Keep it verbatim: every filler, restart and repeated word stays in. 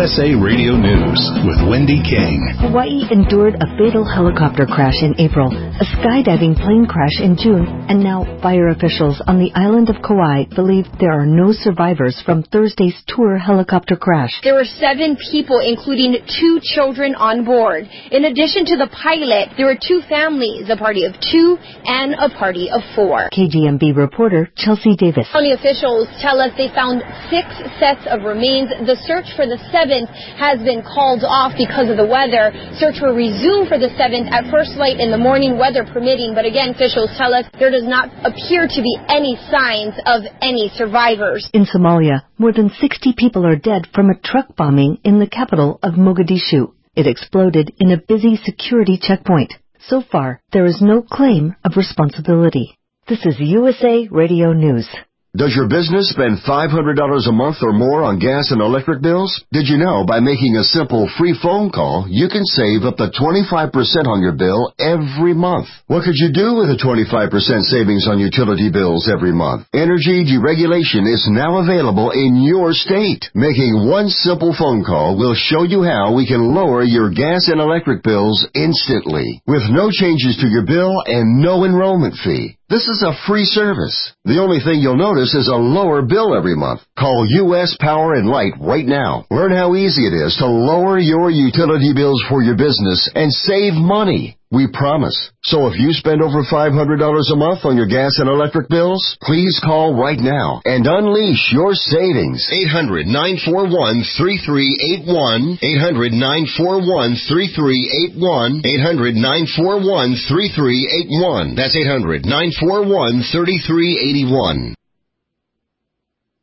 S A Radio News with Wendy King. Hawaii endured a fatal helicopter crash in April, a skydiving plane crash in June, and now fire officials on the island of Kauai believe there are no survivors from Thursday's tour helicopter crash. There were seven people, including two children on board. In addition to the pilot, there were two families, a party of two and a party of four. K G M B reporter Chelsea Davis. County officials tell us they found six sets of remains. The search for the seventh has been called off because of the weather. Search will resume for the seventh at first light in the morning, weather permitting. But again, officials tell us there does not appear to be any signs of any survivors. In Somalia, more than sixty people are dead from a truck bombing in the capital of Mogadishu. It exploded in a busy security checkpoint. So far, there is no claim of responsibility. This is U S A Radio News. Does your business spend five hundred dollars a month or more on gas and electric bills? Did you know by making a simple free phone call, you can save up to twenty-five percent on your bill every month? What could you do with a twenty-five percent savings on utility bills every month? Energy deregulation is now available in your state. Making one simple phone call will show you how we can lower your gas and electric bills instantly, with no changes to your bill and no enrollment fee. This is a free service. The only thing you'll notice is a lower bill every month. Call U S Power and Light right now. Learn how easy it is to lower your utility bills for your business and save money. We promise. So if you spend over five hundred dollars a month on your gas and electric bills, please call right now and unleash your savings. eight hundred, nine four one, three three eight one. eight hundred, nine four one, three three eight one. eight hundred, nine four one, three three eight one. That's eight hundred, nine four one, three three eight one.